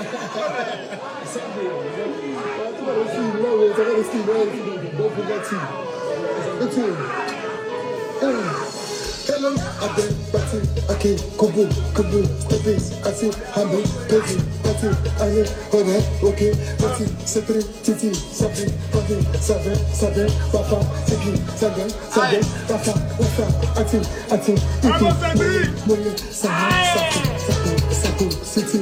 Don't forget to. Hello, I've been batting, okay, kaboom, kaboom, stepping, I see, I'm been busy, batting, I hear, okay, batting, separate, titi, sabi, babi, sabe, papa, tiki, sabe, papa, ati, money, saku, city.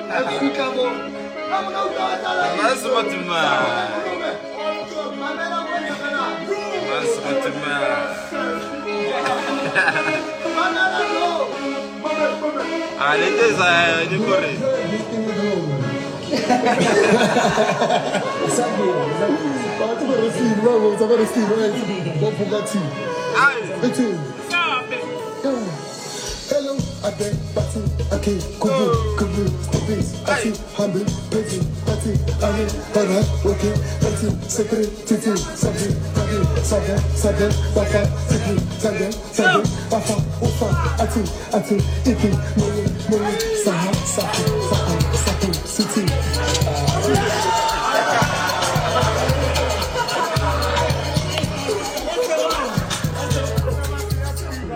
Allez, ça, du Corée. Hello, I beg, party, okay, kubu, kubu, stupid, ati, humble, petty, party, ale, para, okay, party, secret, titi, sabi, sabe, papa, titi, sabe, papa, ufa, ati, ipi, mole, saha, sapi, city.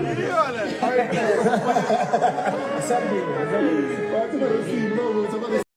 Sabe,